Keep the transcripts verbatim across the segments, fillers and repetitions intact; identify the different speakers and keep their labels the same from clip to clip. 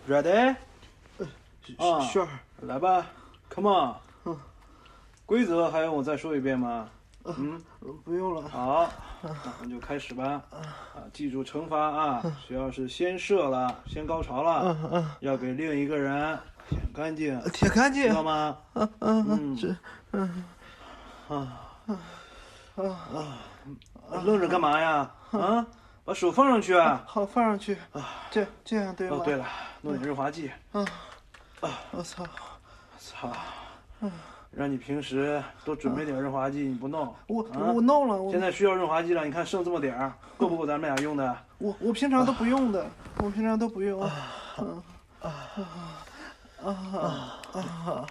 Speaker 1: Ready？
Speaker 2: 啊
Speaker 1: ，Sure，来吧 ，Come on。嗯，规则还用我再说一遍吗？嗯，
Speaker 2: 不用了。
Speaker 1: 好，那我们就开始吧。啊，记住惩罚啊！谁要是先射了，先高潮了，
Speaker 2: 嗯嗯，
Speaker 1: 要给另一个人舔干净，
Speaker 2: 舔干净，
Speaker 1: 知道吗？
Speaker 2: 嗯嗯
Speaker 1: 嗯，
Speaker 2: 是，嗯
Speaker 1: 啊
Speaker 2: 啊
Speaker 1: 啊，愣着干嘛呀？啊，把手放上去啊！
Speaker 2: 好，放上去。这这样对吗？
Speaker 1: 哦，对了，弄点润滑剂。
Speaker 2: 啊啊！我操！
Speaker 1: 操！让你平时多准备点润滑剂，你不弄。
Speaker 2: 我
Speaker 1: 啊
Speaker 2: 我弄了，我
Speaker 1: 现在需要润滑剂了，你看剩这么点儿，够不够咱们俩用的？
Speaker 2: 我我平常都不用的，我平常都不用。嗯啊啊啊啊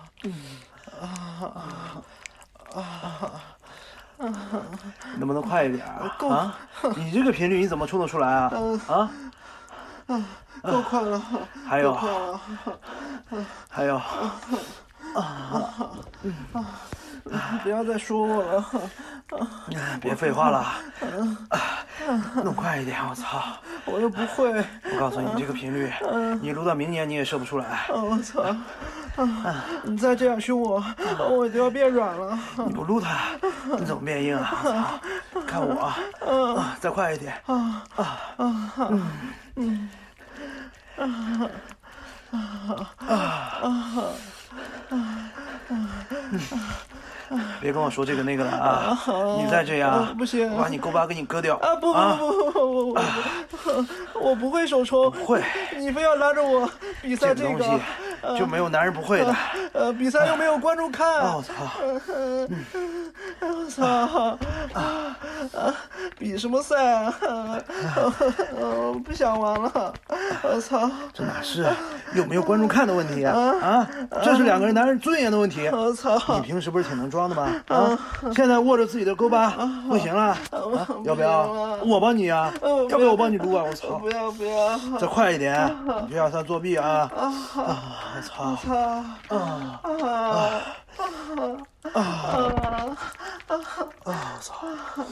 Speaker 2: 啊啊！
Speaker 1: 能不能快一点啊？
Speaker 2: 够
Speaker 1: 啊！你这个频率你怎么冲得出来啊？啊！
Speaker 2: 啊，够快了。
Speaker 1: 还有
Speaker 2: 够快了。
Speaker 1: 还有。
Speaker 2: 啊！不要再说我了。
Speaker 1: 别废话了，弄快一点！我操！
Speaker 2: 我又不会。
Speaker 1: 我告诉你，这个频率，你撸到明年你也射不出来。
Speaker 2: 我操！你再这样凶我，我就要变软了。
Speaker 1: 你不撸它，你怎么变硬啊？我操！看我，啊，再快一点！啊啊啊！嗯嗯啊啊啊啊！别跟我说这个那个了啊！你再这样，
Speaker 2: 不行，
Speaker 1: 我把你勾巴给你割掉！
Speaker 2: 啊不不不不不不，我不会手冲，
Speaker 1: 不会，
Speaker 2: 你非要拉着我比赛这
Speaker 1: 个东西就没有男人不会的。
Speaker 2: 呃，比赛又没有观众看。
Speaker 1: 我操！
Speaker 2: 我操！啊，比什么赛啊？我不想玩了。我操！
Speaker 1: 这哪是有没有观众看的问题啊？啊，这是两个人男人尊严的问题。
Speaker 2: 我操！
Speaker 1: 你平时不是挺能装的吗？啊，现在握着自己的勾巴不行了，啊，要不要我帮你啊？要不要我帮你撸啊？我操！
Speaker 2: 不要不要！
Speaker 1: 再快一点，你别让他作弊啊！啊！我操！
Speaker 2: 我操！啊啊啊啊！
Speaker 1: 我操！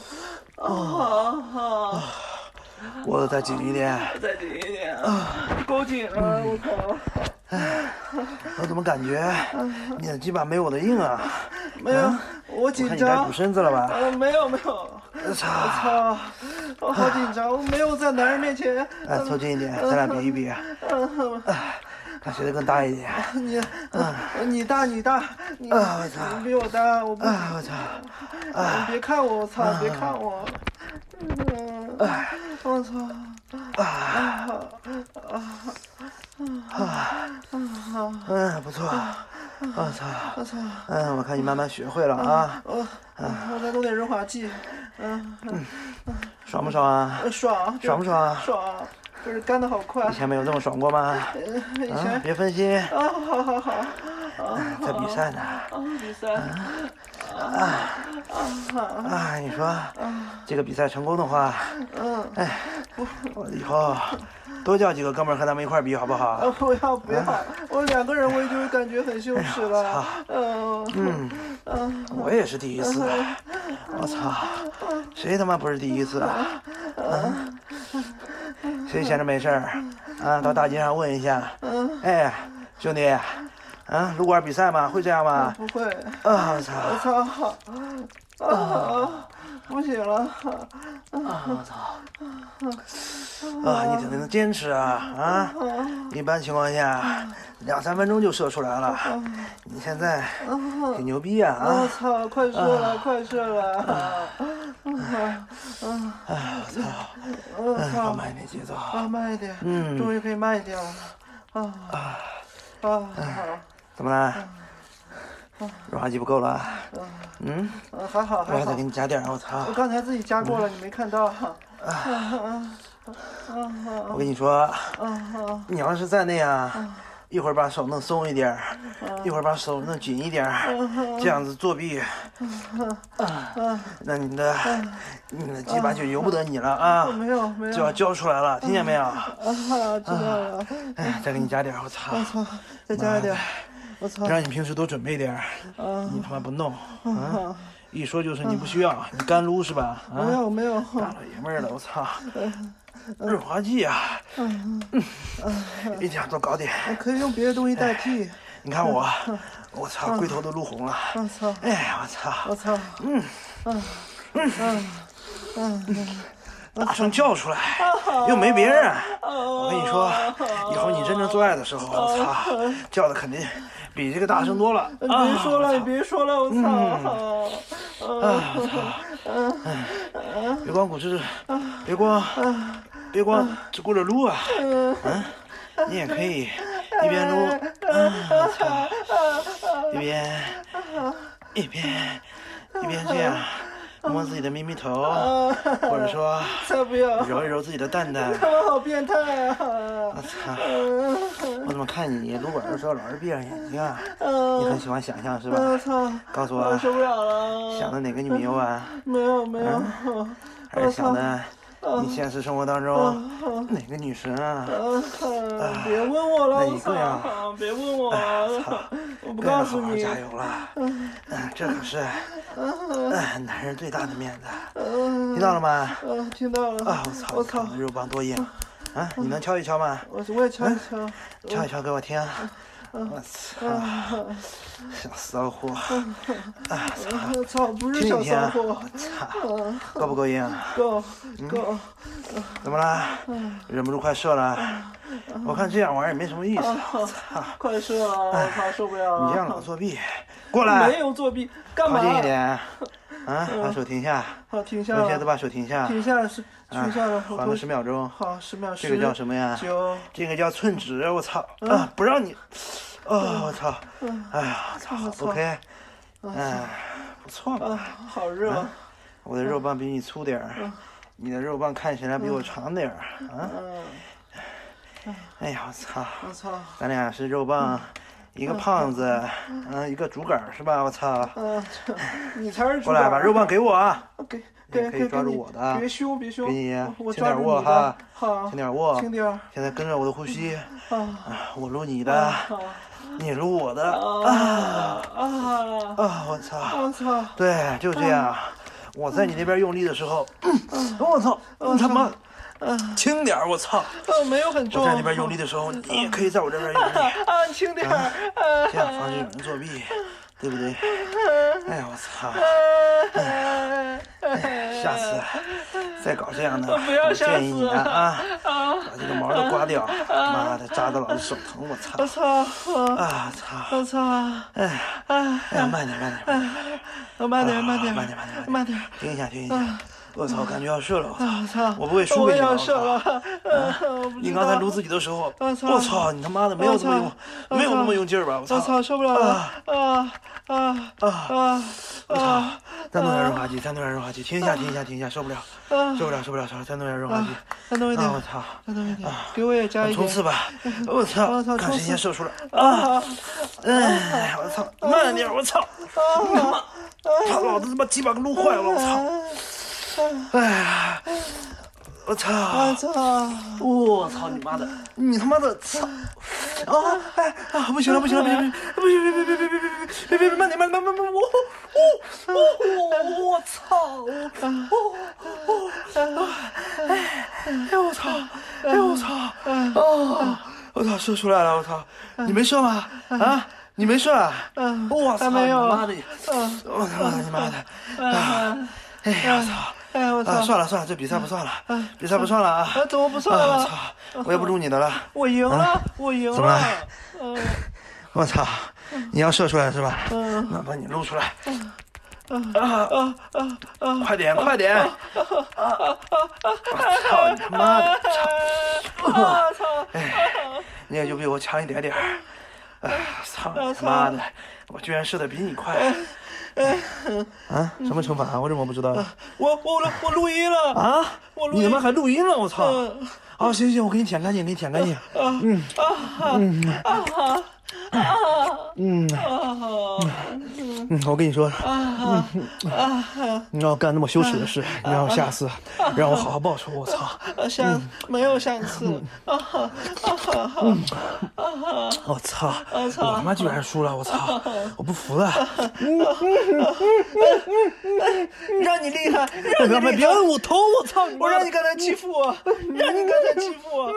Speaker 1: 啊！握得再紧一点，
Speaker 2: 再紧一点啊！够紧了，我操！
Speaker 1: 我怎么感觉你的鸡巴没我的硬啊？
Speaker 2: 没有，我紧张。
Speaker 1: 我看你该补身子了吧？
Speaker 2: 呃，没有没有。我操！我好紧张，我没有在男人面前。
Speaker 1: 哎，凑近一点，咱俩比一比。看谁的更大一点。
Speaker 2: 你，你大你大，你
Speaker 1: 我操！
Speaker 2: 你比我大，我不。
Speaker 1: 我操！
Speaker 2: 你别看我，我操！别看我。嗯，我操！啊啊啊啊！
Speaker 1: 嗯，不错。我操！
Speaker 2: 我操！
Speaker 1: 嗯，我看你慢慢学会了啊。
Speaker 2: 我我再弄点润滑剂。嗯嗯，
Speaker 1: 爽不爽啊？
Speaker 2: 爽。
Speaker 1: 爽不爽？
Speaker 2: 爽。就是干得好快。
Speaker 1: 以前没有这么爽过吗？
Speaker 2: 以前。
Speaker 1: 别分心。
Speaker 2: 啊，好好好。
Speaker 1: 在比赛呢。
Speaker 2: 啊，比赛。
Speaker 1: 啊啊！你说这个比赛成功的话，
Speaker 2: 嗯，
Speaker 1: 哎，我以后多叫几个哥们儿和咱们一块儿比好不好？
Speaker 2: 啊，不要不要，我两个人我就感觉很羞耻了。嗯
Speaker 1: 嗯嗯，我也是第一次。我操，谁他妈不是第一次啊？嗯，谁闲着没事儿啊？到大街上问一下。哎，兄弟。啊，撸管比赛吗？会这样吗？
Speaker 2: 不会。
Speaker 1: 啊！我操！
Speaker 2: 我操！啊！不行了！
Speaker 1: 啊！我操！啊！你挺能坚持啊！啊！一般情况下两三分钟就射出来了，你现在挺牛逼啊！啊！
Speaker 2: 我操！快射了！快射了！啊！
Speaker 1: 哎！我操！
Speaker 2: 我操！
Speaker 1: 放慢一点节奏。
Speaker 2: 啊，慢一点。
Speaker 1: 嗯。
Speaker 2: 终于可以慢一点了。啊啊啊！
Speaker 1: 怎么了？润滑剂不够了？
Speaker 2: 嗯，嗯，还好还好。
Speaker 1: 我还得给你加点儿，我操！
Speaker 2: 我刚才自己加过了，你没看到。
Speaker 1: 我跟你说，你要是再那样，一会儿把手弄松一点，一会儿把手弄紧一点，这样子作弊，那你的你的鸡巴就由不得你了啊！
Speaker 2: 没有没有，
Speaker 1: 就要交出来了，听见没有？
Speaker 2: 啊，知道了。
Speaker 1: 哎，再给你加点，我操！
Speaker 2: 我操，再加一点。我操！
Speaker 1: 让你平时多准备点儿，你他妈不弄啊！一说就是你不需要，你干撸是吧？
Speaker 2: 没有没有，
Speaker 1: 大老爷们儿了，我操！ 润滑剂啊，嗯，一定要多搞点。
Speaker 2: 可以用别的东西代替。
Speaker 1: 你看我，我操，龟头都撸红了。
Speaker 2: 我操！
Speaker 1: 哎，我操！
Speaker 2: 我操！
Speaker 1: 嗯
Speaker 2: 嗯嗯嗯嗯。
Speaker 1: 大声叫出来，又没别人。我跟你说，以后你真正做爱的时候，我操，叫的肯定比这个大声多了。
Speaker 2: 别说了，你别说了，我操！
Speaker 1: 啊，我操！别光鼓着，别光，别光只顾着撸啊，嗯，你也可以一边撸，啊，我操，一边一边一边这样。摸自己的咪咪头，或者说
Speaker 2: 才不要
Speaker 1: 揉一揉自己的蛋蛋。
Speaker 2: 他们好变态啊！
Speaker 1: 我操！我怎么看你撸管的时候老是闭上眼睛啊？你很喜欢想象是吧？
Speaker 2: 我操！
Speaker 1: 告诉我，
Speaker 2: 受不了了！
Speaker 1: 想的哪个女优啊？
Speaker 2: 没有没有，
Speaker 1: 还是想的你现实生活当中哪个女神啊？
Speaker 2: 别问我了，
Speaker 1: 哪一个呀？
Speaker 2: 别问我了，我不告诉你。
Speaker 1: 加油了！嗯，这可是嗯男人最大的面子，听到了吗？
Speaker 2: 嗯，听到了。
Speaker 1: 啊，我操！我操！肉棒多硬啊！你能敲一敲吗？
Speaker 2: 我我也敲一敲，
Speaker 1: 敲一敲给我听。我操！小骚货！啊
Speaker 2: 操！操！不是小骚货！
Speaker 1: 操！够不够硬？
Speaker 2: 够够。
Speaker 1: 怎么了？忍不住快射了？我看这样玩也没什么意思。我操！
Speaker 2: 快射了！我操！受不了了！
Speaker 1: 你这样老作弊，过来！
Speaker 2: 没有作弊，干嘛？
Speaker 1: 靠近一点。啊，把手停下。
Speaker 2: 好，停下。
Speaker 1: 用鞋子把手停下。
Speaker 2: 停下是停下了。
Speaker 1: 缓个十秒钟。
Speaker 2: 好，十秒。
Speaker 1: 这个叫什么呀？
Speaker 2: 九。
Speaker 1: 这个叫寸指。我操！啊，不让你。哦，我操！哎呀，操 ！OK， 哎，不错嘛。
Speaker 2: 好热。
Speaker 1: 我的肉棒比你粗点儿，你的肉棒看起来比我长点儿啊。哎呀，我操！
Speaker 2: 我操！
Speaker 1: 咱俩是肉棒，一个胖子，嗯，一个竹竿是吧？我操！
Speaker 2: 嗯，你才是竹竿。
Speaker 1: 过来，把肉棒给我啊！
Speaker 2: 给
Speaker 1: 给可以抓住我的。
Speaker 2: 别凶，别凶。
Speaker 1: 给你，
Speaker 2: 轻
Speaker 1: 点握哈。
Speaker 2: 好。
Speaker 1: 轻点握。
Speaker 2: 轻点。
Speaker 1: 现在跟着我的呼吸。
Speaker 2: 啊。
Speaker 1: 我撸你的，你撸我的。啊啊啊！我操！
Speaker 2: 我操！
Speaker 1: 对，就这样。我在你那边用力的时候，我操！你他妈！轻点儿，我操！
Speaker 2: 呃，没有很重。
Speaker 1: 我在那边用力的时候，你也可以在我这边用力。
Speaker 2: 啊，轻点儿。
Speaker 1: 这样防止有人作弊，对不对？哎呀，我操！哎，下次再搞这样的，我建议你啊啊，把这个毛都刮掉。妈的，扎的老是手疼，我操！
Speaker 2: 我操！
Speaker 1: 啊操！
Speaker 2: 我操！
Speaker 1: 哎哎呀，慢点慢点慢点，
Speaker 2: 慢点慢点
Speaker 1: 慢点慢点
Speaker 2: 慢点，
Speaker 1: 停一下停一下。我操，感觉要射了！
Speaker 2: 我操！
Speaker 1: 我不会输给你了！
Speaker 2: 我要射了！
Speaker 1: 你刚才撸自己的时候，
Speaker 2: 我操！
Speaker 1: 我操！你他妈的没有这么用，没有那么用劲儿吧？我操！
Speaker 2: 我操！受不了了！啊啊
Speaker 1: 啊啊！我操！再弄点润滑剂，再弄点润滑剂，停一下，停一下，停一下，受不了，受不了，受不了，受不了！再弄点润滑剂，
Speaker 2: 再弄一点！
Speaker 1: 我操！
Speaker 2: 再弄一点！给我也加一点！
Speaker 1: 冲刺吧！我操！
Speaker 2: 我操！
Speaker 1: 看谁先射出来！啊！哎！我操！慢点！我操！你他妈！他老子他妈鸡巴给撸坏了！我操！哎呀！我操！
Speaker 2: 我操！
Speaker 1: 我操你妈的！你他妈的操！啊！哎啊！不行了，不行了，不行！不行！别别别别别别别别别别！慢点，慢点，慢点！我我我我操！哦哦！哎我操！哎我操！哦！我操！射出来了！我操！你没射吗？啊！你没射啊？我操！
Speaker 2: 没有！
Speaker 1: 妈的！我操你妈的！哎呀！我操！
Speaker 2: 哎我操！
Speaker 1: 啊，算了算了，这比赛不算了，比赛不算了啊！
Speaker 2: 啊，怎么不算了？
Speaker 1: 我操！我也不录你的了。
Speaker 2: 我赢了，我赢了。
Speaker 1: 怎么了？我操！你要射出来是吧？嗯。那把你撸出来。啊啊啊啊！快点快点！啊啊啊！我操你他妈的！操！
Speaker 2: 我操！
Speaker 1: 哎，你也就比我强一点点儿。哎，操你他妈的！我居然射的比你快。啊？什么惩罚？我怎么不知道？
Speaker 2: 我我我录音了
Speaker 1: 啊！你他妈还录音了！我操！啊，行行，我给你舔干净，给你舔干净。嗯嗯嗯嗯嗯。 嗯，我跟你说，
Speaker 2: 啊啊！
Speaker 1: 你让我干那么羞耻的事，你让我下次让我好好报仇。我操！
Speaker 2: 下没有下次啊啊啊！
Speaker 1: 我操！
Speaker 2: 我操！
Speaker 1: 我他妈居然输了！我操！我不服了！
Speaker 2: 让你厉害！让你厉害！
Speaker 1: 别按我头！我操！
Speaker 2: 我让你刚才欺负我！让你刚才欺负我！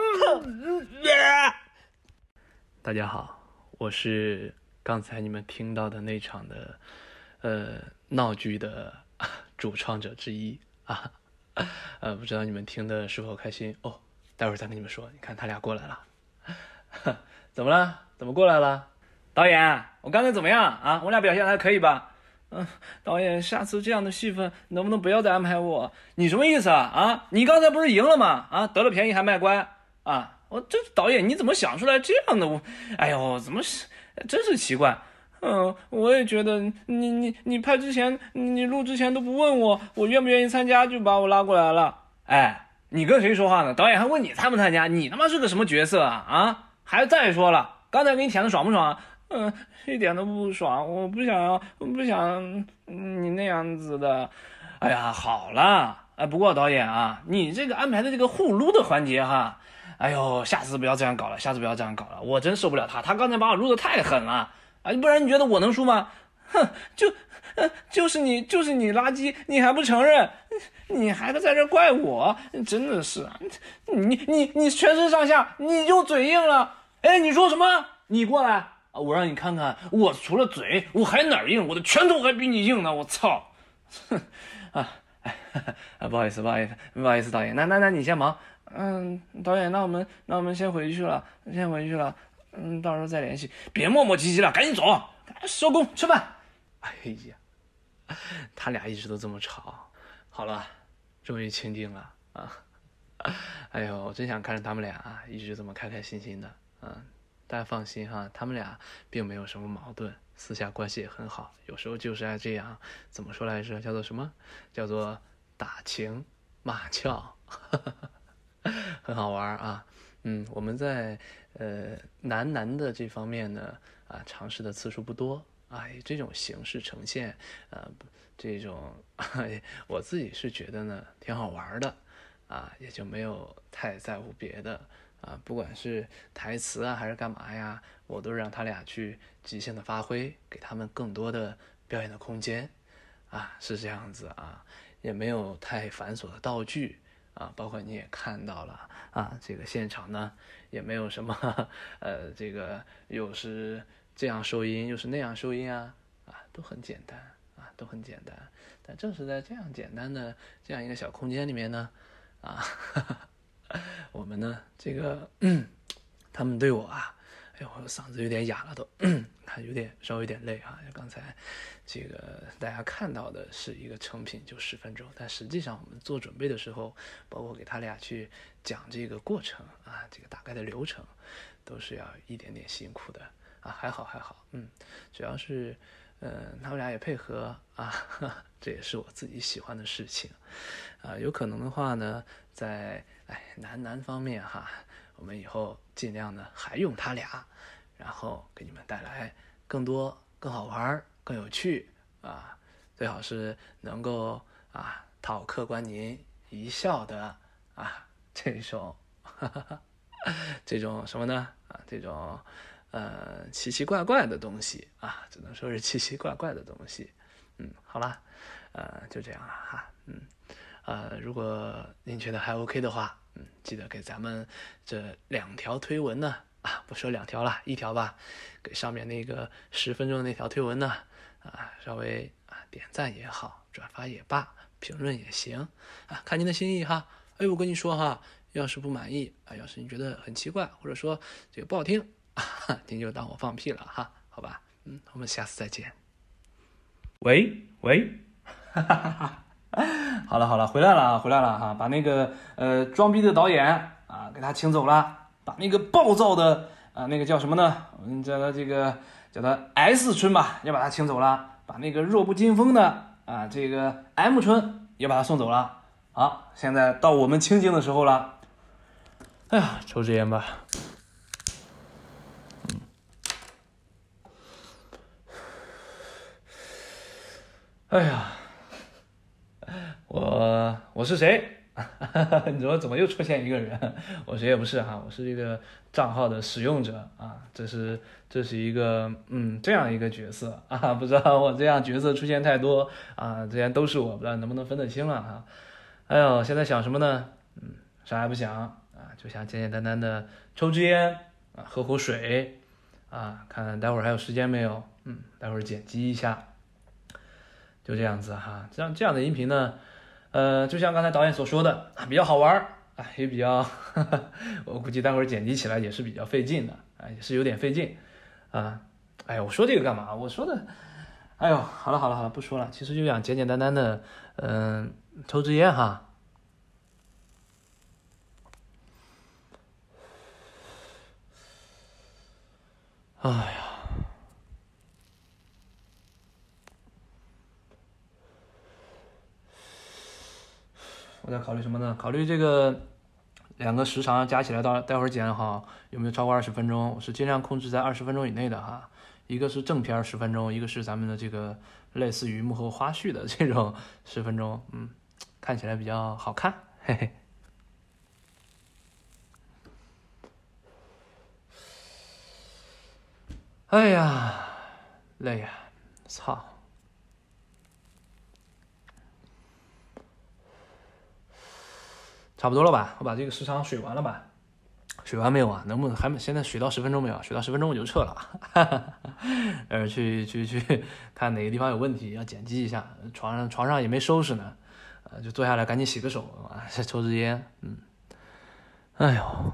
Speaker 3: 大家好，我是刚才你们听到的那场的呃闹剧的主创者之一啊，呃不知道你们听的是否开心哦？待会儿再跟你们说。你看他俩过来了，怎么了？怎么过来了？导演，我刚才怎么样啊？我俩表现还可以吧？嗯，导演，下次这样的戏份能不能不要再安排我？你什么意思啊？啊，你刚才不是赢了吗？啊，得了便宜还卖乖啊？我这导演你怎么想出来这样的？我，哎呦，怎么是，真是奇怪。嗯，我也觉得你你你拍之前，你录之前都不问我，我愿不愿意参加就把我拉过来了。哎，你跟谁说话呢？导演还问你参不参加？你他妈是个什么角色啊？啊，还再说了，刚才给你舔的爽不爽？嗯，一点都不爽，我不想要，我不想你那样子的。哎呀，好了，哎，不过导演啊，你这个安排的这个互撸的环节哈。哎呦，下次不要这样搞了，下次不要这样搞了，我真受不了他，他刚才把我撸得太狠了啊！不然你觉得我能输吗？哼，就，呃，就是你，就是你垃圾，你还不承认，你还在这怪我，真的是，你你你全身上下你就嘴硬了，哎，你说什么？你过来啊，我让你看看，我除了嘴我还哪儿硬？我的拳头还比你硬呢，我操！哼啊，哎，啊，不好意思，不好意思，不好意思，导演，那那那你先忙。嗯，导演，那我们那我们先回去了，先回去了。嗯，到时候再联系。别磨磨唧唧了，赶紧走，收工吃饭。哎呀，他俩一直都这么吵。好了，终于清静了啊！哎呦，我真想看着他们俩啊，一直这么开开心心的。嗯，大家放心哈，他们俩并没有什么矛盾，私下关系也很好。有时候就是爱这样，怎么说来着？叫做什么？叫做打情骂俏。很好玩啊，嗯，我们在呃男男的这方面呢，啊，尝试的次数不多啊，以这种形式呈现，呃，这种我自己是觉得呢挺好玩的，啊，也就没有太在乎别的啊，不管是台词啊还是干嘛呀，我都让他俩去即兴的发挥，给他们更多的表演的空间，啊，是这样子啊，也没有太繁琐的道具。啊，包括你也看到了啊，这个现场呢也没有什么，呃，这个又是这样收音，又是那样收音啊，啊，都很简单啊，都很简单。但正是在这样简单的这样一个小空间里面呢，啊，哈哈我们呢，这个，嗯，他们对我啊，哎呦，我嗓子有点哑了都，看有点稍微有点累啊，刚才。这个大家看到的是一个成品，就十分钟，但实际上我们做准备的时候，包括给他俩去讲这个过程啊，这个大概的流程，都是要一点点辛苦的啊。还好还好，嗯，主要是，呃，他们俩也配合啊，这也是我自己喜欢的事情啊。有可能的话呢，在哎男男方面哈，我们以后尽量呢还用他俩，然后给你们带来更多更好玩。更有趣啊，最好是能够啊讨客官您一笑的啊这种哈哈这种什么呢啊这种呃奇奇怪怪的东西啊，只能说是奇奇怪怪的东西。嗯，好了，呃就这样了哈。嗯，呃如果您觉得还 OK 的话，嗯，记得给咱们这两条推文呢啊不说两条了，一条吧，给上面那个十分钟的那条推文呢。啊，稍微啊点赞也好，转发也罢，评论也行啊，看您的心意哈。哎，我跟你说哈，要是不满意啊，要是你觉得很奇怪，或者说这个不好听啊，您就当我放屁了哈，好吧？嗯，我们下次再见。喂喂，哈哈哈哈，好了好了，回来了啊，回来了哈，把那个呃装逼的导演啊给他请走了，把那个暴躁的啊那个叫什么呢？我们叫他这个。叫他 S 村吧，也把他请走了，把那个弱不禁风的啊，这个 M 村也把他送走了。好，现在到我们清静的时候了。哎呀，抽支烟吧。嗯。 哎呀，我我是谁？你说怎么又出现一个人？我谁也不是哈，我是这个账号的使用者啊，这是这是一个嗯这样一个角色啊，不知道我这样角色出现太多啊，这些都是我，不知道能不能分得清了哈。哎呦，现在想什么呢？嗯，啥也不想啊，就想简简单单的抽支烟啊，喝口水啊，看待会儿还有时间没有？嗯，待会儿剪辑一下，就这样子哈。这样这样的音频呢。呃，就像刚才导演所说的，比较好玩啊，也比较，呵呵我估计待会儿剪辑起来也是比较费劲的，啊，也是有点费劲，啊，哎呀，我说这个干嘛？我说的，哎呦，好了好了好了，不说了，其实就想简简单单的，嗯、呃，抽支烟哈，哎呀。我在考虑什么呢？考虑这个两个时长加起来到待会儿剪好有没有超过二十分钟？我是尽量控制在二十分钟以内的哈。一个是正片十分钟，一个是咱们的这个类似于幕后花絮的这种十分钟，嗯，看起来比较好看，嘿嘿。哎呀，累呀，操！差不多了吧，我把这个时长水完了吧？水完没有啊？能不能还没？现在水到十分钟没有？水到十分钟我就撤了，呃，去去去看哪个地方有问题，要剪辑一下。床上床上也没收拾呢，呃，就坐下来赶紧洗个手啊，抽支烟，嗯，哎呦，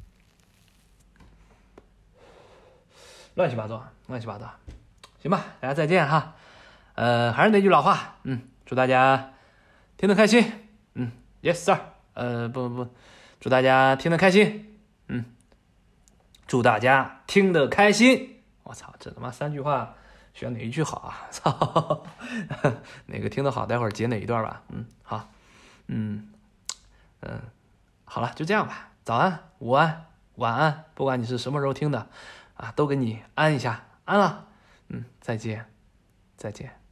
Speaker 3: 乱七八糟，乱七八糟，行吧，大家再见哈。呃，还是那句老话，嗯，祝大家听得开心，嗯 ，Yes sir。呃，不不不，祝大家听得开心，嗯，祝大家听得开心。我操，这他妈三句话选哪一句好啊？操，哪个听得好，待会儿截哪一段吧。嗯，好，嗯嗯，好了，就这样吧。早安、午安、晚安，不管你是什么时候听的，啊，都给你安一下，安了。嗯，再见，再见。